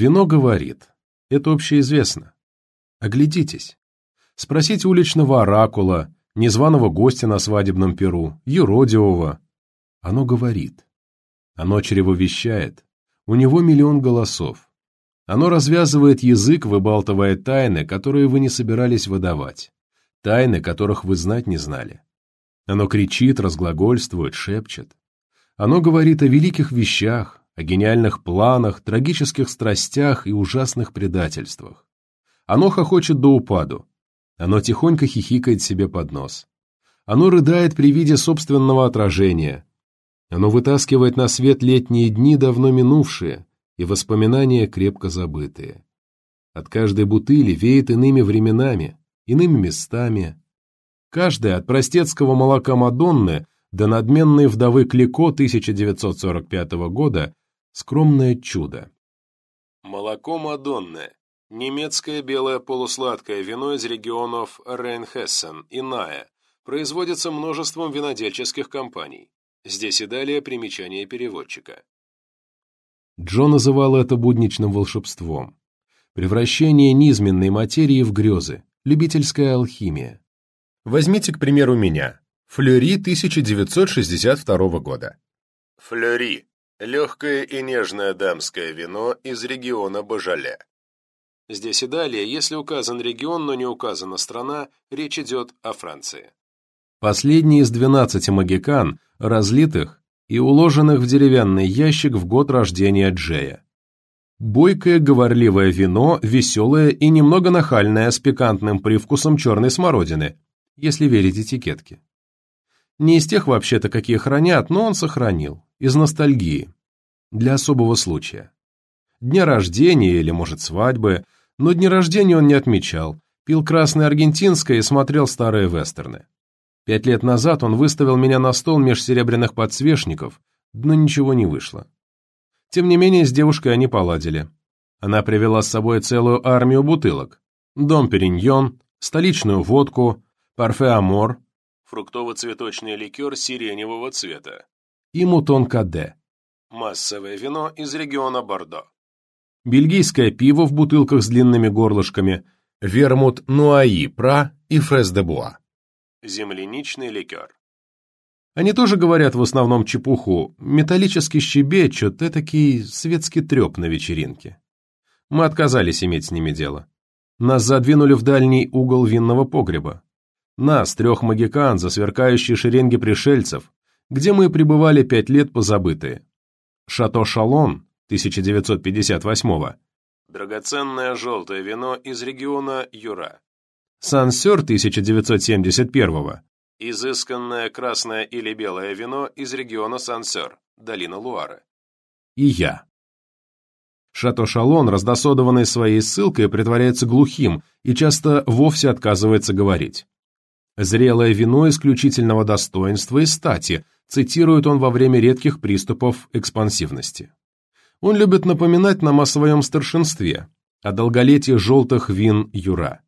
Вино говорит. Это общеизвестно. Оглядитесь. Спросите уличного оракула, незваного гостя на свадебном пиру, юродивого. Оно говорит. Оно чревовещает. У него миллион голосов. Оно развязывает язык, выбалтывая тайны, которые вы не собирались выдавать. Тайны, которых вы знать не знали. Оно кричит, разглагольствует, шепчет. Оно говорит о великих вещах, о гениальных планах, трагических страстях и ужасных предательствах. Оно хохочет до упаду. Оно тихонько хихикает себе под нос. Оно рыдает при виде собственного отражения. Оно вытаскивает на свет летние дни, давно минувшие, и воспоминания, крепко забытые. От каждой бутыли веет иными временами, иными местами. Каждая от простецкого молока Мадонны до надменной вдовы Клико 1945 года скромное чудо. Молоко Мадонны. Немецкое белое полусладкое вино из регионов Рейн-Хессен и Ная. Производится множеством винодельческих компаний. Здесь и далее примечание переводчика. Джо называл это будничным волшебством. Превращение низменной материи в грезы, любительская алхимия. Возьмите, к примеру, меня. Флёри 1962 года. Флёри – легкое и нежное дамское вино из региона Божоле. Здесь и далее, если указан регион, но не указана страна, речь идет о Франции. Последний из 12 магикан, разлитых и уложенных в деревянный ящик в год рождения Джея. Бойкое говорливое вино, веселое и немного нахальное, с пикантным привкусом черной смородины, если верить этикетке. Не из тех вообще-то, какие хранят, но он сохранил, из ностальгии, для особого случая. Дня рождения или, может, свадьбы, но дни рождения он не отмечал, пил красное аргентинское и смотрел старые вестерны. 5 лет назад он выставил меня на стол меж серебряных подсвечников, но ничего не вышло. Тем не менее, с девушкой они поладили. Она привела с собой целую армию бутылок. Дом Периньон, столичную водку, парфе Амор, фруктово-цветочный ликер сиреневого цвета, и мутон Каде, массовое вино из региона Бордо. Бельгийское пиво в бутылках с длинными горлышками, вермут Нуаи Пра и Фрес де Буа. Земляничный ликер. Они тоже говорят в основном чепуху, металлически щебечут, этакий светский треп на вечеринке. Мы отказались иметь с ними дело. Нас задвинули в дальний угол винного погреба. Нас, 3 магикан, за сверкающие шеренги пришельцев, где мы пребывали 5 лет позабытые. Шато Шалон 1958-го. Драгоценное желтое вино из региона Юра. Сансер 1971-го. Изысканное красное или белое вино из региона Сансер, долина Луары. И я. Шато Шалон, раздосодованный своей ссылкой, притворяется глухим и часто вовсе отказывается говорить. «Зрелое вино исключительного достоинства и стати», цитирует он во время редких приступов экспансивности. Он любит напоминать нам о своем старшинстве, о долголетии желтых вин Юра.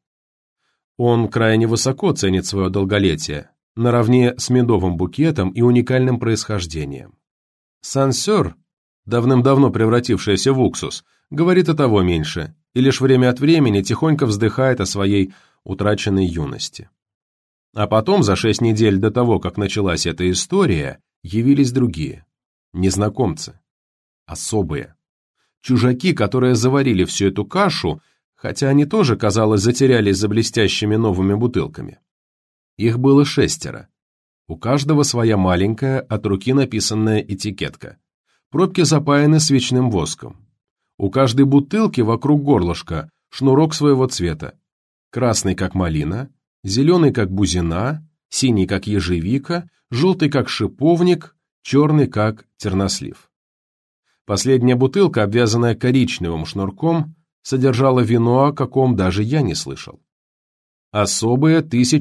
Он крайне высоко ценит свое долголетие, наравне с медовым букетом и уникальным происхождением. Сансер, давным-давно превратившаяся в уксус, говорит о того меньше, и лишь время от времени тихонько вздыхает о своей утраченной юности. А потом, за 6 недель до того, как началась эта история, явились другие, незнакомцы, особые, чужаки, которые заварили всю эту кашу, хотя они тоже, казалось, затерялись за блестящими новыми бутылками. Их было 6. У каждого своя маленькая, от руки написанная этикетка. Пробки запаяны свечным воском. У каждой бутылки вокруг горлышка шнурок своего цвета. Красный, как малина, зеленый, как бузина, синий, как ежевика, желтый, как шиповник, черный, как тернослив. Последняя бутылка, обвязанная коричневым шнурком, содержала вино, о каком даже я не слышал. «Особое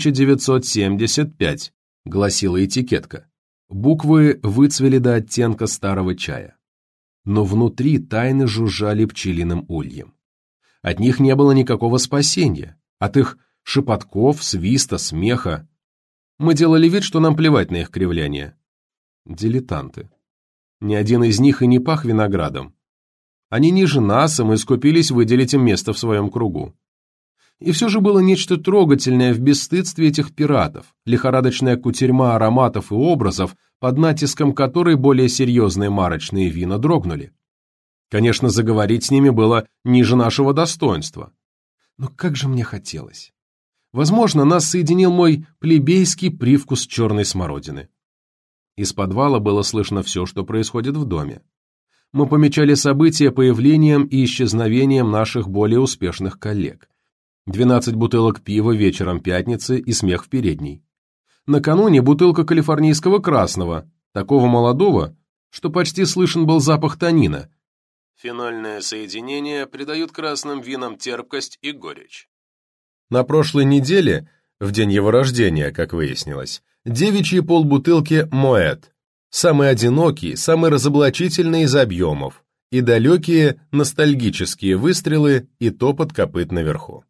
1975», — гласила этикетка. Буквы выцвели до оттенка старого чая. Но внутри тайны жужжали пчелиным ульем. От них не было никакого спасения, от их шепотков, свиста, смеха. Мы делали вид, что нам плевать на их кривляние. Дилетанты. Ни один из них и не пах виноградом. Они ниже нас, и мы скупились выделить им место в своем кругу. И все же было нечто трогательное в бесстыдстве этих пиратов, лихорадочная кутерьма ароматов и образов, под натиском которой более серьезные марочные вина дрогнули. Конечно, заговорить с ними было ниже нашего достоинства. Но как же мне хотелось. Возможно, нас соединил мой плебейский привкус черной смородины. Из подвала было слышно все, что происходит в доме. Мы помечали события появлением и исчезновением наших более успешных коллег. 12 бутылок пива вечером пятницы и смех в передней. Накануне бутылка калифорнийского красного, такого молодого, что почти слышен был запах танина. Фенольное соединение придают красным винам терпкость и горечь. На прошлой неделе, в день его рождения, как выяснилось, девичьи полбутылки «Моэт», самый одинокий, самый разоблачительный из объемов, и далекие ностальгические выстрелы и топот копыт наверху.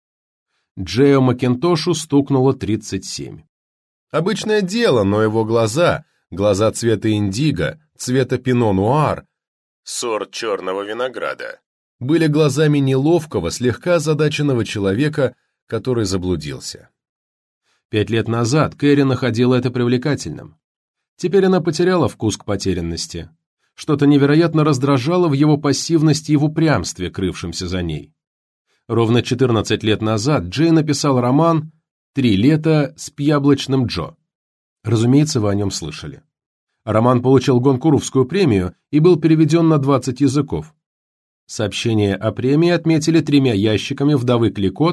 Джео Макинтошу стукнуло 37. Обычное дело, но его глаза цвета индиго, цвета пино-нуар, сорт черного винограда, были глазами неловкого, слегка озадаченного человека, который заблудился. 5 лет назад Кэрри находила это привлекательным. Теперь она потеряла вкус к потерянности. Что-то невероятно раздражало в его пассивности и в упрямстве, крывшемся за ней. Ровно 14 лет назад Джей написал роман «3 лета с Яблочным Джо». Разумеется, вы о нем слышали. Роман получил Гонкуровскую премию и был переведен на 20 языков. Сообщение о премии отметили 3 ящиками вдовы Клико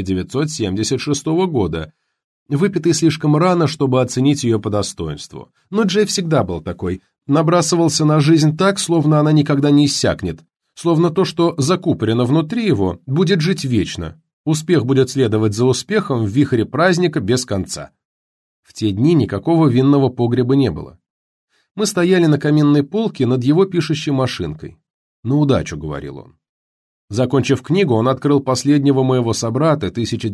1976 года, выпитой слишком рано, чтобы оценить ее по достоинству. Но Джей всегда был такой, набрасывался на жизнь так, словно она никогда не иссякнет, словно то, что закупорено внутри его, будет жить вечно. Успех будет следовать за успехом в вихре праздника без конца. В те дни никакого винного погреба не было. Мы стояли на каминной полке над его пишущей машинкой. «На удачу», — говорил он. Закончив книгу, он открыл последнего моего собрата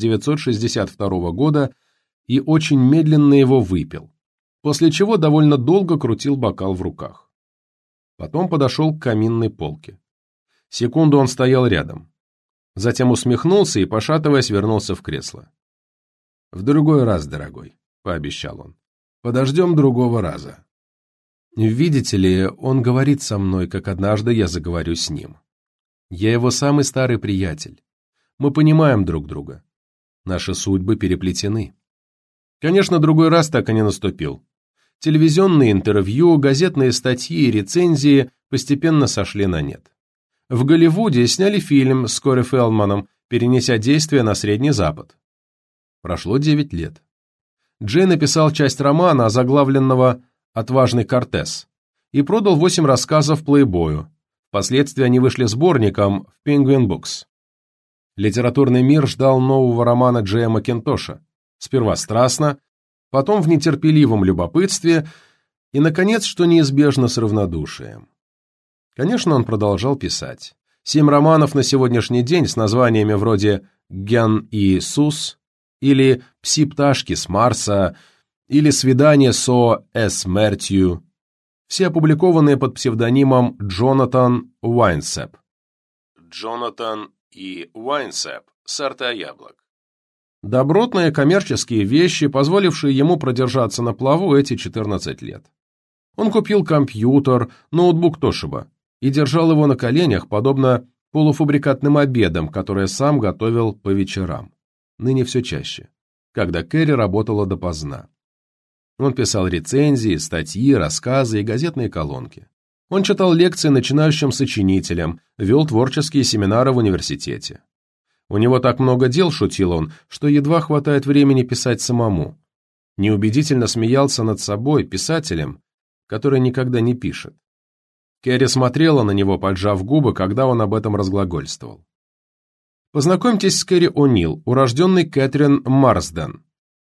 1962 года и очень медленно его выпил, после чего довольно долго крутил бокал в руках. Потом подошел к каминной полке. Секунду он стоял рядом. Затем усмехнулся и, пошатываясь, вернулся в кресло. «В другой раз, дорогой», — пообещал он. «Подождем другого раза». Видите ли, он говорит со мной, как однажды я заговорю с ним. Я его самый старый приятель. Мы понимаем друг друга. Наши судьбы переплетены. Конечно, другой раз так и не наступил. Телевизионные интервью, газетные статьи и рецензии постепенно сошли на нет. В Голливуде сняли фильм с Кори Фелдманом, перенеся действие на Средний Запад. Прошло 9 лет. Джей написал часть романа, озаглавленного «Отважный Кортес», и продал 8 рассказов Плейбою. Впоследствии они вышли сборником в Penguin Books. Литературный мир ждал нового романа Джея Макинтоша. Сперва страстно, потом в нетерпеливом любопытстве и, наконец, что неизбежно, с равнодушием. Конечно, он продолжал писать. 7 романов на сегодняшний день с названиями вроде «Ген и Сус» или «Пси-пташки с Марса» или «Свидание со Смертью», все опубликованные под псевдонимом Джонатан Уайнсэп. Джонатан и Уайнсэп – сорта яблок. Добротные коммерческие вещи, позволившие ему продержаться на плаву эти 14 лет. Он купил компьютер, ноутбук Тошиба, и держал его на коленях, подобно полуфабрикатным обедам, которые сам готовил по вечерам. Ныне все чаще, когда Кэрри работала допоздна. Он писал рецензии, статьи, рассказы и газетные колонки. Он читал лекции начинающим сочинителям, вел творческие семинары в университете. У него так много дел, шутил он, что едва хватает времени писать самому. Неубедительно смеялся над собой, писателем, который никогда не пишет. Кэрри смотрела на него, поджав губы, когда он об этом разглагольствовал. Познакомьтесь с Кэрри О'Нил, урожденной Кэтрин Марсден.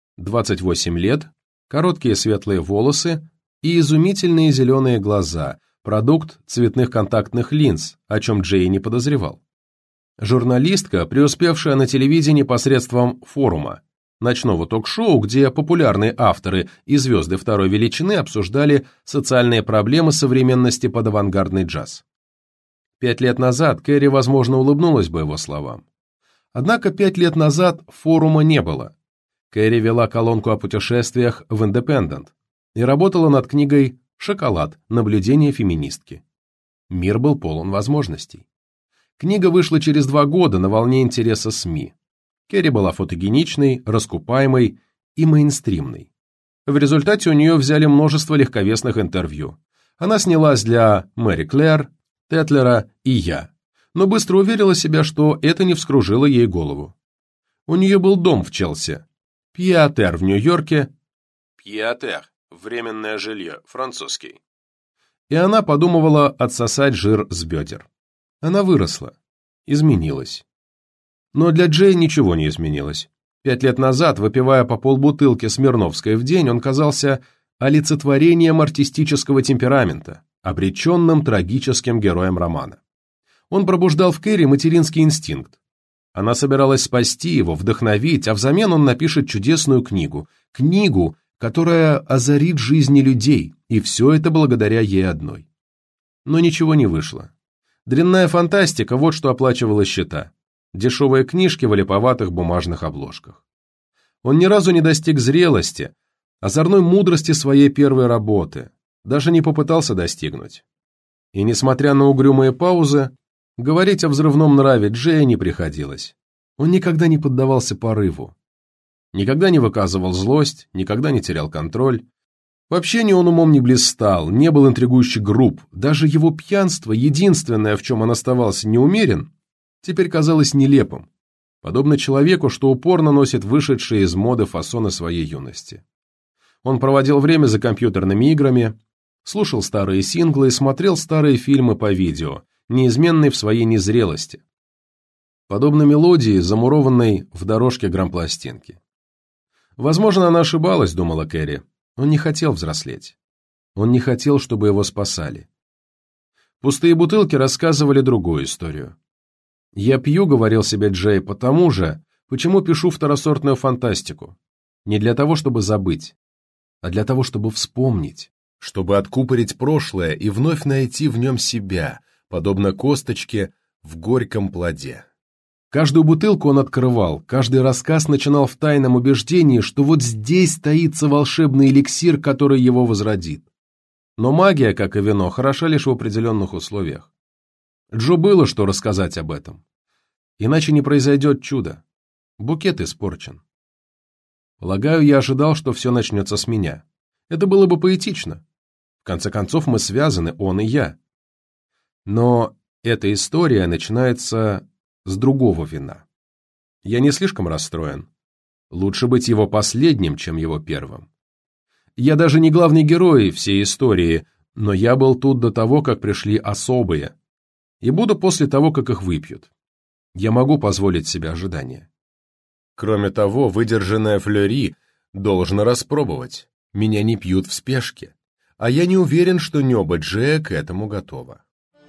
28 лет, короткие светлые волосы и изумительные зеленые глаза, продукт цветных контактных линз, о чем Джей не подозревал. Журналистка, преуспевшая на телевидении посредством форума, ночного ток-шоу, где популярные авторы и звезды второй величины обсуждали социальные проблемы современности под авангардный джаз. 5 лет назад Кэрри, возможно, улыбнулась бы его словам. Однако 5 лет назад форума не было. Кэрри вела колонку о путешествиях в «Индепендент» и работала над книгой «Шоколад. Наблюдения феминистки». Мир был полон возможностей. Книга вышла через 2 года на волне интереса СМИ. Кэрри была фотогеничной, раскупаемой и мейнстримной. В результате у нее взяли множество легковесных интервью. Она снялась для Мэри Клэр, Тетлера и «Я», но быстро уверила себя, что это не вскружило ей голову. У нее был дом в Челси, Пье-а-Терр в Нью-Йорке, Пье-а-Терр, временное жилье, французский. И она подумывала отсосать жир с бедер. Она выросла, изменилась. Но для Джей ничего не изменилось. 5 лет назад, выпивая по полбутылки Смирновской в день, он казался олицетворением артистического темперамента, обреченным трагическим героем романа. Он пробуждал в Кэрри материнский инстинкт. Она собиралась спасти его, вдохновить, а взамен он напишет чудесную книгу, которая озарит жизни людей, и все это благодаря ей одной. Но ничего не вышло. Дрянная фантастика – вот что оплачивала счета. Дешевые книжки в липоватых бумажных обложках. Он ни разу не достиг зрелости, озорной мудрости своей первой работы, даже не попытался достигнуть. И несмотря на угрюмые паузы, говорить о взрывном нраве Джея не приходилось. Он никогда не поддавался порыву. Никогда не выказывал злость, никогда не терял контроль. В общении он умом не блистал, не был интригующий груб. Даже его пьянство, единственное, в чем он оставался неумерен, теперь казалось нелепым, подобно человеку, что упорно носит вышедшие из моды фасоны своей юности. Он проводил время за компьютерными играми, слушал старые синглы и смотрел старые фильмы по видео, неизменный в своей незрелости, подобно мелодии, замурованной в дорожке грампластинки. Возможно, она ошибалась, думала Кэрри. Он не хотел взрослеть. Он не хотел, чтобы его спасали. Пустые бутылки рассказывали другую историю. «Я пью», — говорил себе Джей, — «потому же, почему пишу второсортную фантастику. Не для того, чтобы забыть, а для того, чтобы вспомнить, чтобы откупорить прошлое и вновь найти в нем себя, подобно косточке в горьком плоде». Каждую бутылку он открывал, каждый рассказ начинал в тайном убеждении, что вот здесь таится волшебный эликсир, который его возродит. Но магия, как и вино, хороша лишь в определенных условиях. Джо было что рассказать об этом. Иначе не произойдет чудо. Букет испорчен. Полагаю, я ожидал, что все начнется с меня. Это было бы поэтично. В конце концов, мы связаны, он и я. Но эта история начинается с другого вина. Я не слишком расстроен. Лучше быть его последним, чем его первым. Я даже не главный герой всей истории, но я был тут до того, как пришли особые, и буду после того, как их выпьют. Я могу позволить себе ожидания. Кроме того, выдержанное флёри должно распробовать. Меня не пьют в спешке, а я не уверен, что небо Джея к этому готово.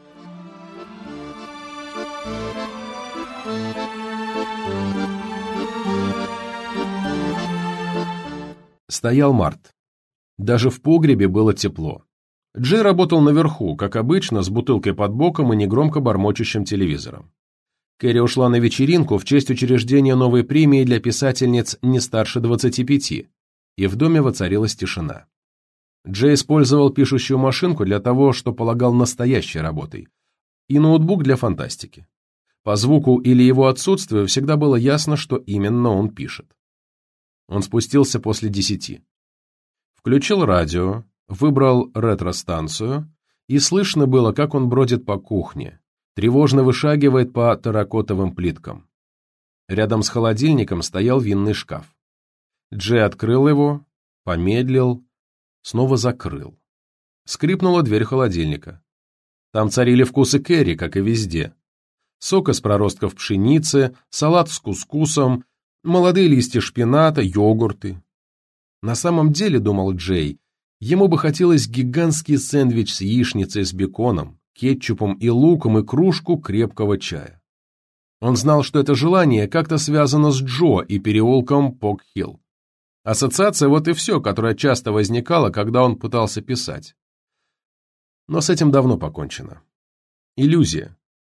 Стоял март. Даже в погребе было тепло. Джей работал наверху, как обычно, с бутылкой под боком и негромко бормочущим телевизором. Кэрри ушла на вечеринку в честь учреждения новой премии для писательниц не старше 25, и в доме воцарилась тишина. Джей использовал пишущую машинку для того, что полагал настоящей работой, и ноутбук для фантастики. По звуку или его отсутствию всегда было ясно, что именно он пишет. Он спустился после 10. Включил радио, выбрал ретро-станцию, и слышно было, как он бродит по кухне, тревожно вышагивает по терракотовым плиткам. Рядом с холодильником стоял винный шкаф. Джей открыл его, помедлил, снова закрыл. Скрипнула дверь холодильника. Там царили вкусы Кэрри, как и везде. Сок из проростков пшеницы, салат с кускусом, молодые листья шпината, йогурты. На самом деле, думал Джей, ему бы хотелось гигантский сэндвич с яичницей с беконом, кетчупом и луком и кружку крепкого чая. Он знал, что это желание как-то связано с Джо и переулком Пок-Хилл. Ассоциация вот и все, которая часто возникала, когда он пытался писать. Но с этим давно покончено. Иллюзия,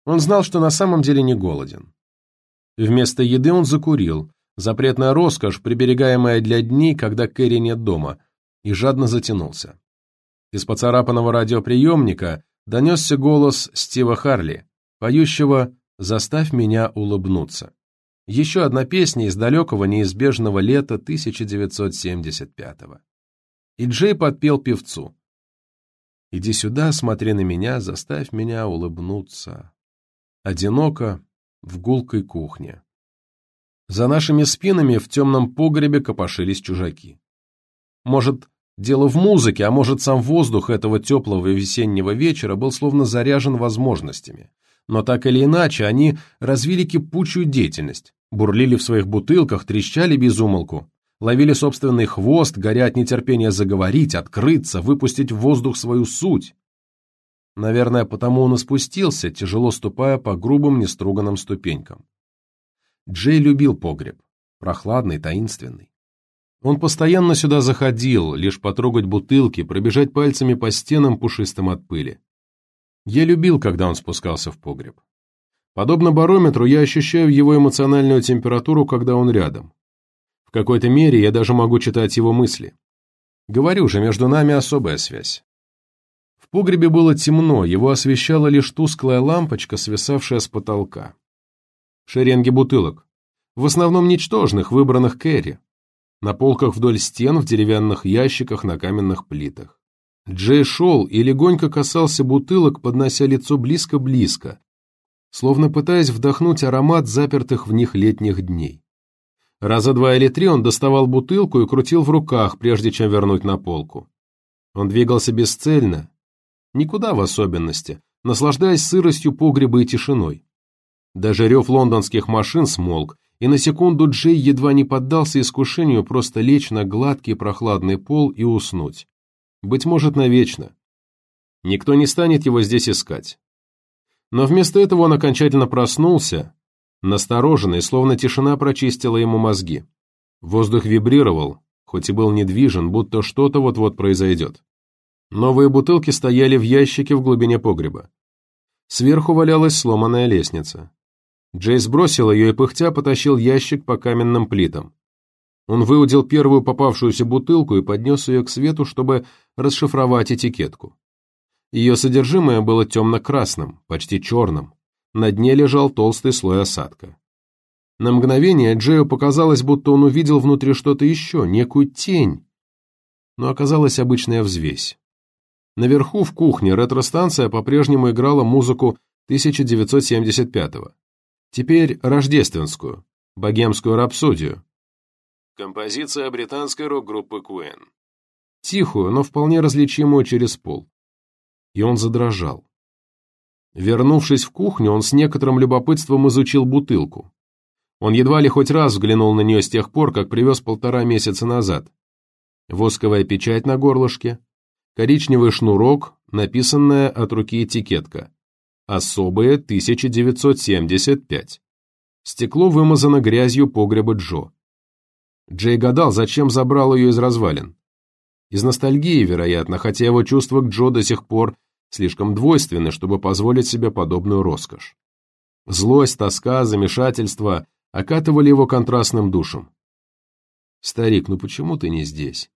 Он знал, что на самом деле не голоден. Вместо еды он закурил, запретная роскошь, приберегаемая для дней, когда Кэрри нет дома, и жадно затянулся. Из поцарапанного радиоприемника донесся голос Стива Харли, поющего «Заставь меня улыбнуться». Еще одна песня из далекого неизбежного лета 1975-го. И Джей подпел певцу. «Иди сюда, смотри на меня, заставь меня улыбнуться». Одиноко, в гулкой кухне. За нашими спинами в темном погребе копошились чужаки. Может, дело в музыке, а может, сам воздух этого теплого весеннего вечера был словно заряжен возможностями. Но так или иначе, они развили кипучую деятельность, бурлили в своих бутылках, трещали без умолку, ловили собственный хвост, горя от нетерпения заговорить, открыться, выпустить в воздух свою суть. Наверное, потому он и спустился, тяжело ступая по грубым неструганным ступенькам. Джей любил погреб, прохладный, таинственный. Он постоянно сюда заходил, лишь потрогать бутылки, пробежать пальцами по стенам, пушистым от пыли. Я любил, когда он спускался в погреб. Подобно барометру, я ощущаю его эмоциональную температуру, когда он рядом. В какой-то мере я даже могу читать его мысли. Говорю же, между нами особая связь. В погребе было темно, его освещала лишь тусклая лампочка, свисавшая с потолка. Шеренги бутылок, в основном ничтожных, выбранных Кэрри, на полках вдоль стен, в деревянных ящиках, на каменных плитах. Джей шел и легонько касался бутылок, поднося лицо близко-близко, словно пытаясь вдохнуть аромат запертых в них летних дней. Раза два или три он доставал бутылку и крутил в руках, прежде чем вернуть на полку. Он двигался бесцельно, никуда в особенности, наслаждаясь сыростью погреба и тишиной. Даже рев лондонских машин смолк, и на секунду Джей едва не поддался искушению просто лечь на гладкий прохладный пол и уснуть. Быть может, навечно. Никто не станет его здесь искать. Но вместо этого он окончательно проснулся, настороженный, словно тишина прочистила ему мозги. Воздух вибрировал, хоть и был недвижен, будто что-то вот-вот произойдет. Новые бутылки стояли в ящике в глубине погреба. Сверху валялась сломанная лестница. Джей сбросил ее и пыхтя потащил ящик по каменным плитам. Он выудил первую попавшуюся бутылку и поднес ее к свету, чтобы расшифровать этикетку. Ее содержимое было темно-красным, почти черным. На дне лежал толстый слой осадка. На мгновение Джею показалось, будто он увидел внутри что-то еще, некую тень. Но оказалась обычная взвесь. Наверху, в кухне, ретро-станция по-прежнему играла музыку 1975-го. Теперь рождественскую, богемскую рапсодию. Композиция британской рок-группы Queen. Тихую, но вполне различимую через пол. И он задрожал. Вернувшись в кухню, он с некоторым любопытством изучил бутылку. Он едва ли хоть раз взглянул на нее с тех пор, как привез 1,5 месяца назад. Восковая печать на горлышке, коричневый шнурок, написанная от руки этикетка. Особые 1975. Стекло вымазано грязью погреба Джо. Джей гадал, зачем забрал ее из развалин. Из ностальгии, вероятно, хотя его чувства к Джо до сих пор слишком двойственны, чтобы позволить себе подобную роскошь. Злость, тоска, замешательство окатывали его контрастным душем. «Старик, ну почему ты не здесь?»